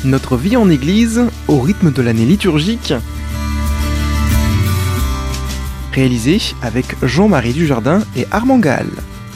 Notre vie en Église au rythme de l'année liturgique. Réalisé avec Jean-Marie Dujardin et Armand Gall.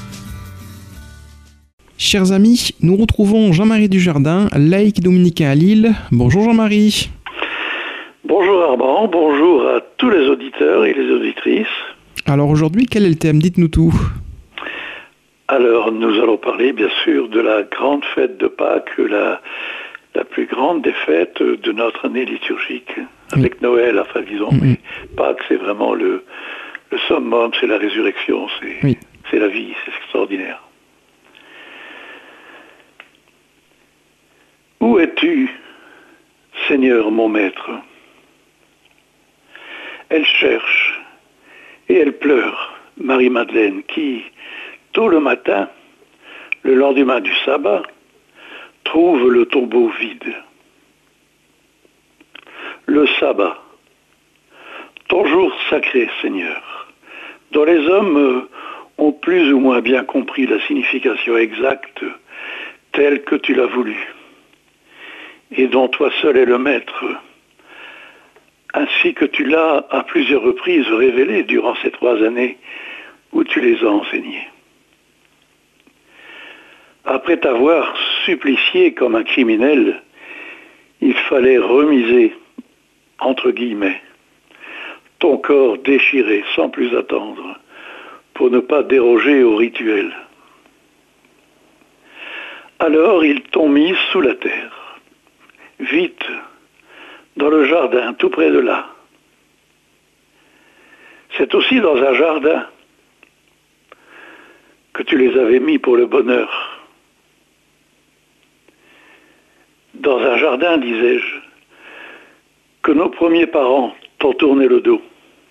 Chers amis, nous retrouvons Jean-Marie Dujardin, laïc dominicain à Lille. Bonjour Jean-Marie. Bonjour Armand, bonjour à tous les auditeurs et les auditrices. Alors aujourd'hui, quel est le thème? Dites-nous tout. Alors nous allons parler bien sûr de la grande fête de Pâques, la plus grande des fêtes de notre année liturgique. Avec Noël, enfin disons, mais Pâques c'est vraiment le summum, c'est la résurrection, c'est la vie, c'est extraordinaire. Où es-tu, Seigneur mon Maître? Elle cherche et elle pleure, Marie-Madeleine, qui, tôt le matin, le lendemain du sabbat, trouve le tombeau vide. Le sabbat, ton jour sacré, Seigneur, dont les hommes ont plus ou moins bien compris la signification exacte telle que tu l'as voulu, et dont toi seul es le maître, ainsi que tu l'as à plusieurs reprises révélé durant ces 3 années où tu les as enseignés. Après t'avoir supplicié comme un criminel, il fallait remiser, entre guillemets, ton corps déchiré sans plus attendre, pour ne pas déroger au rituel. Alors ils t'ont mis sous la terre, vite, dans le jardin, tout près de là. C'est aussi dans un jardin que tu les avais mis pour le bonheur. Dans un jardin, disais-je, que nos premiers parents t'ont tourné le dos.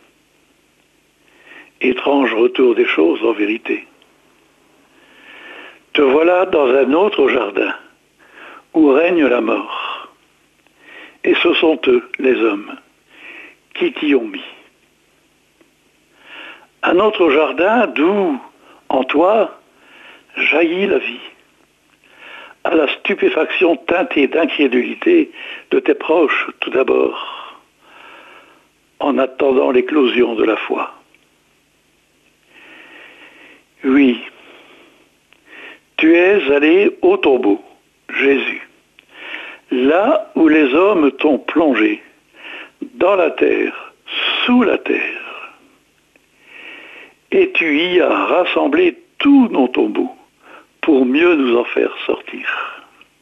Étrange retour des choses en vérité. Te voilà dans un autre jardin où règne la mort. Et ce sont eux, les hommes, qui t'y ont mis. Un autre jardin d'où, en toi, jaillit la vie. À la stupéfaction teintée d'incrédulité de tes proches, tout d'abord, en attendant l'éclosion de la foi. Oui, tu es allé au tombeau, Jésus, là où les hommes t'ont plongé, dans la terre, sous la terre, et tu y as rassemblé tous nos tombeaux, pour mieux nous en faire sortir.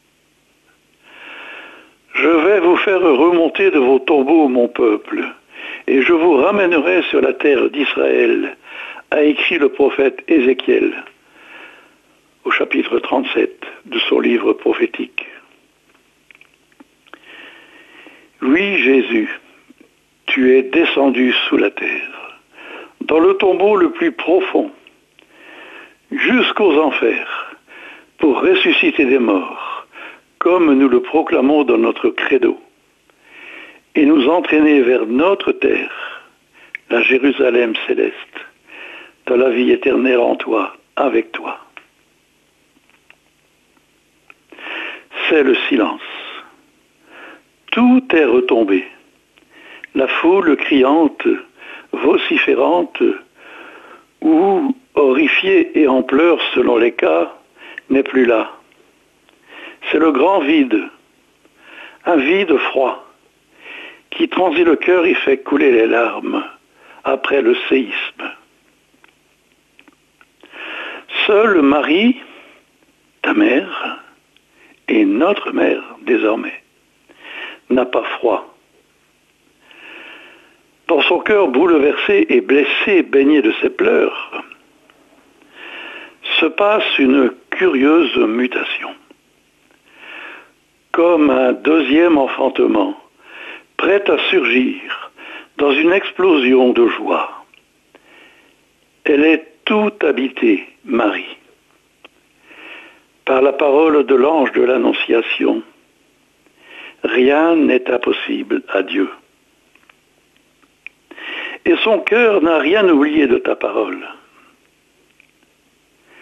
Je vais vous faire remonter de vos tombeaux, mon peuple, et je vous ramènerai sur la terre d'Israël, a écrit le prophète Ézéchiel, au chapitre 37 de son livre prophétique. Oui, Jésus, tu es descendu sous la terre, dans le tombeau le plus profond, jusqu'aux enfers, pour ressusciter des morts, comme nous le proclamons dans notre credo, et nous entraîner vers notre terre, la Jérusalem céleste, dans la vie éternelle en toi, avec toi. C'est le silence. Tout est retombé. La foule criante, vociférante, ou horrifiée et en pleurs selon les cas, n'est plus là. C'est le grand vide, un vide froid, qui transit le cœur et fait couler les larmes après le séisme. Seule Marie, ta mère, et notre mère désormais, n'a pas froid. Dans son cœur bouleversé et blessé, baigné de ses pleurs, se passe une curieuse mutation. Comme un deuxième enfantement, prêt à surgir dans une explosion de joie. Elle est tout habitée, Marie, par la parole de l'ange de l'Annonciation. Rien n'est impossible à Dieu. Et son cœur n'a rien oublié de ta parole.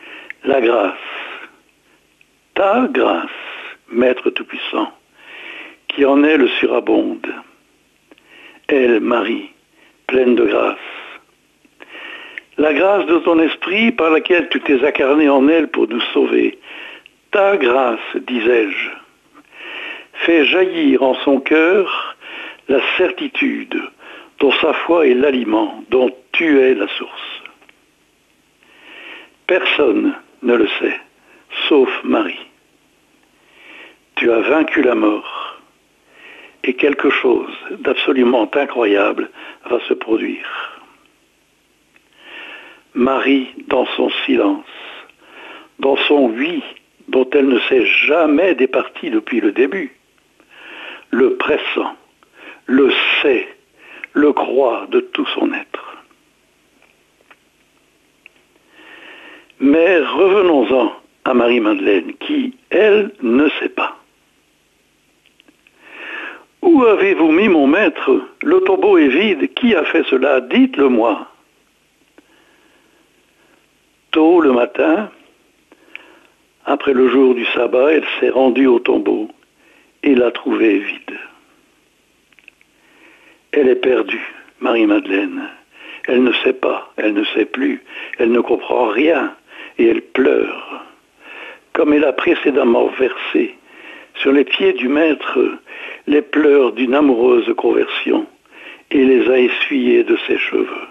La grâce, ta grâce, Maître Tout-Puissant, qui en elle surabonde. Elle, Marie, pleine de grâce. La grâce de ton esprit par laquelle tu t'es incarné en elle pour nous sauver. Ta grâce, disais-je, fait jaillir en son cœur la certitude dont sa foi est l'aliment, dont tu es la source. Personne ne le sait, sauf Marie. Tu as vaincu la mort, et quelque chose d'absolument incroyable va se produire. Marie, dans son silence, dans son oui, dont elle ne s'est jamais départie depuis le début, le pressent, le sait, le croit de tout son être. Mais revenons-en à Marie-Madeleine, qui, elle, ne sait pas. Où avez-vous mis mon maître? Le tombeau est vide. Qui a fait cela? Dites-le-moi. Tôt le matin, après le jour du sabbat, elle s'est rendue au tombeau et l'a trouvé vide. Elle est perdue, Marie-Madeleine. Elle ne sait pas, elle ne sait plus, elle ne comprend rien et elle pleure, comme elle a précédemment versé sur les pieds du Maître les pleurs d'une amoureuse conversion et les a essuyés de ses cheveux.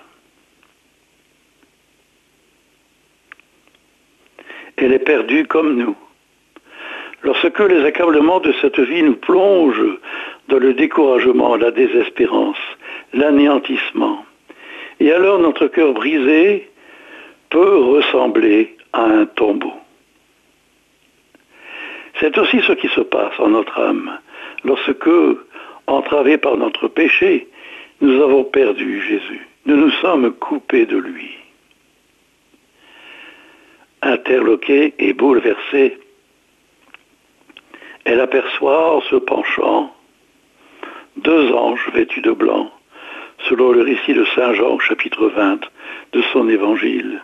Elle est perdue comme nous. Lorsque les accablements de cette vie nous plongent dans le découragement, la désespérance, l'anéantissement, et alors notre cœur brisé peut ressembler à un tombeau. C'est aussi ce qui se passe en notre âme, lorsque, entravés par notre péché, nous avons perdu Jésus. Nous nous sommes coupés de lui. Interloquée et bouleversée, elle aperçoit en se penchant 2 anges vêtus de blanc, selon le récit de Saint Jean, chapitre 20 de son évangile.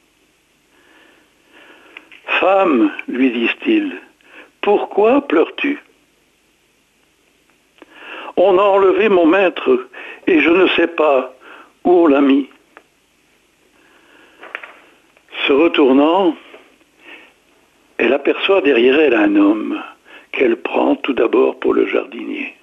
« Femme, lui disent-ils, pourquoi pleures-tu? On a enlevé mon maître et je ne sais pas où on l'a mis. » Se retournant, elle aperçoit derrière elle un homme qu'elle prend tout d'abord pour le jardinier.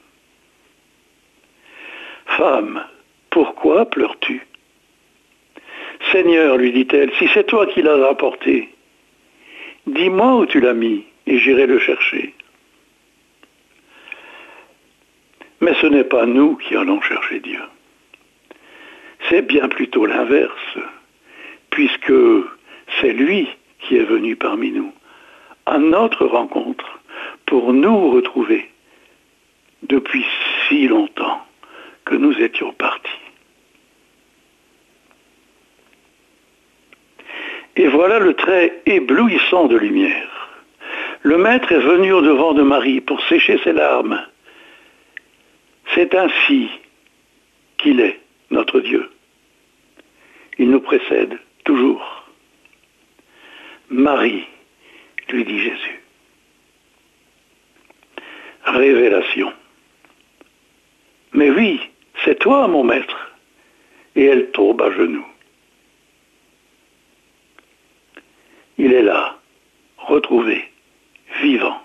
« Femme, pourquoi pleures-tu? Seigneur, lui dit-elle, si c'est toi qui l'as apporté, dis-moi où tu l'as mis et j'irai le chercher. Mais ce n'est pas nous qui allons chercher Dieu. C'est bien plutôt l'inverse, puisque c'est lui qui est venu parmi nous, à notre rencontre, pour nous retrouver depuis si longtemps que nous étions partis. Et voilà le trait éblouissant de lumière. Le Maître est venu au-devant de Marie pour sécher ses larmes. C'est ainsi qu'il est, notre Dieu. Il nous précède toujours. Marie, lui dit Jésus. Révélation. Mais oui, c'est toi, mon Maître. Et elle tombe à genoux. Il est là, retrouvé, vivant.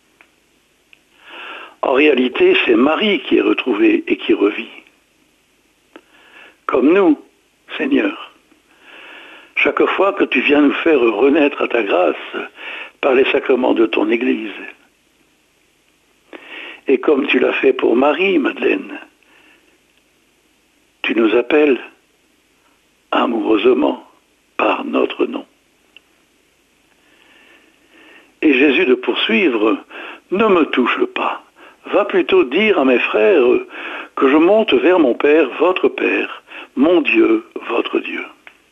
En réalité, c'est Marie qui est retrouvée et qui revit. Comme nous, Seigneur. Chaque fois que tu viens nous faire renaître à ta grâce par les sacrements de ton Église. Et comme tu l'as fait pour Marie, Madeleine, tu nous appelles amoureusement par notre nom. Et Jésus de poursuivre, ne me touche pas. Va plutôt dire à mes frères que je monte vers mon Père, votre Père, mon Dieu, votre Dieu.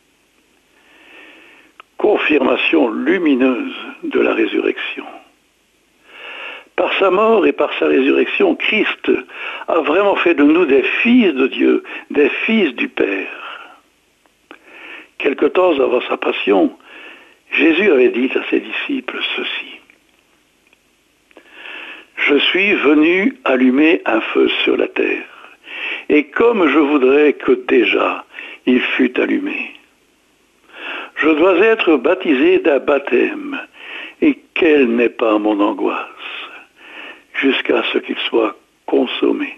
Confirmation lumineuse de la résurrection. Par sa mort et par sa résurrection, Christ a vraiment fait de nous des fils de Dieu, des fils du Père. Quelque temps avant sa passion, Jésus avait dit à ses disciples ceci. « Je suis venu allumer un feu sur la terre, et comme je voudrais que déjà il fût allumé. Je dois être baptisé d'un baptême, et quelle n'est pas mon angoisse, jusqu'à ce qu'il soit consommé.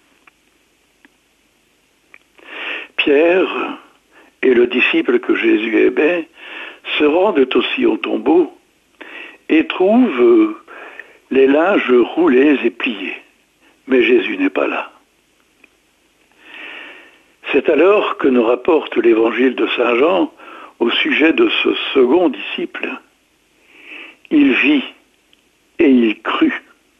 Pierre et le disciple que Jésus aimait se rendent aussi au tombeau et trouvent les linges roulés et pliés. Mais Jésus n'est pas là. C'est alors que nous rapporte l'évangile de Saint Jean au sujet de ce second disciple. Il vit et il crut.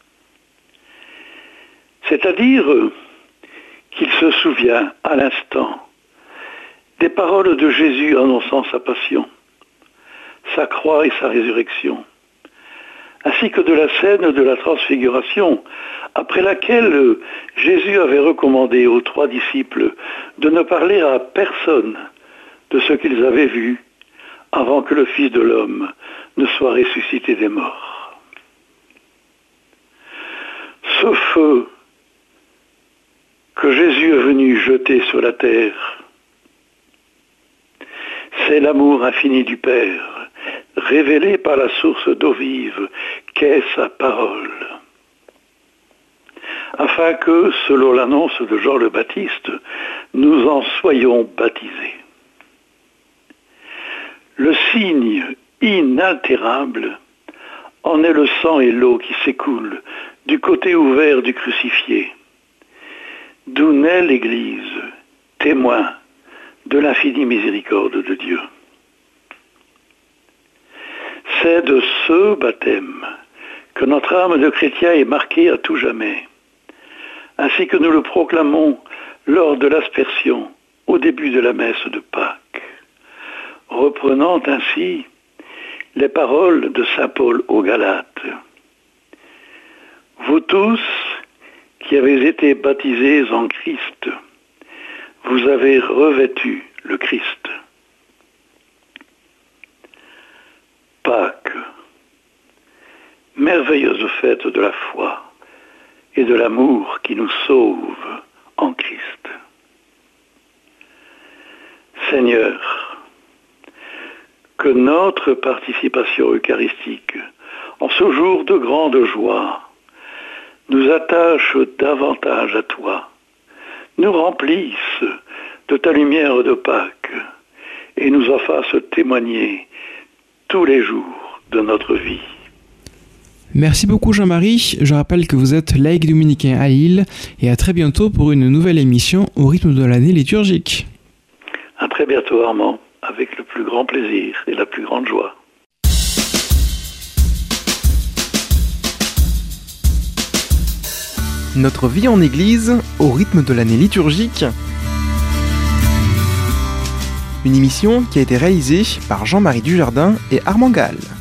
C'est-à-dire qu'il se souvient à l'instant des paroles de Jésus annonçant sa passion, sa croix et sa résurrection, ainsi que de la scène de la transfiguration, après laquelle Jésus avait recommandé aux 3 disciples de ne parler à personne de ce qu'ils avaient vu avant que le Fils de l'homme ne soit ressuscité des morts. Ce feu que Jésus est venu jeter sur la terre, c'est l'amour infini du Père, révélé par la source d'eau vive qu'est sa parole. Afin que, selon l'annonce de Jean le Baptiste, nous en soyons baptisés. Le signe inaltérable en est le sang et l'eau qui s'écoulent du côté ouvert du crucifié, d'où naît l'Église, témoin de l'infinie miséricorde de Dieu. C'est de ce baptême que notre âme de chrétien est marquée à tout jamais, ainsi que nous le proclamons lors de l'aspersion au début de la messe de Pâques, reprenant ainsi les paroles de saint Paul aux Galates. Vous tous qui avez été baptisés en Christ, vous avez revêtu le Christ. Pâques, merveilleuse fête de la foi et de l'amour qui nous sauve en Christ. Seigneur, que notre participation eucharistique, en ce jour de grande joie, nous attache davantage à toi, nous remplisse de ta lumière de Pâques et nous en fasse témoigner tous les jours de notre vie. Merci beaucoup Jean-Marie, je rappelle que vous êtes laïc dominicain à Lille et à très bientôt pour une nouvelle émission au rythme de l'année liturgique. À très bientôt Armand, avec le plus grand plaisir et la plus grande joie. Notre vie en Église au rythme de l'année liturgique. Une émission qui a été réalisée par Jean-Marie Dujardin et Armand Gall.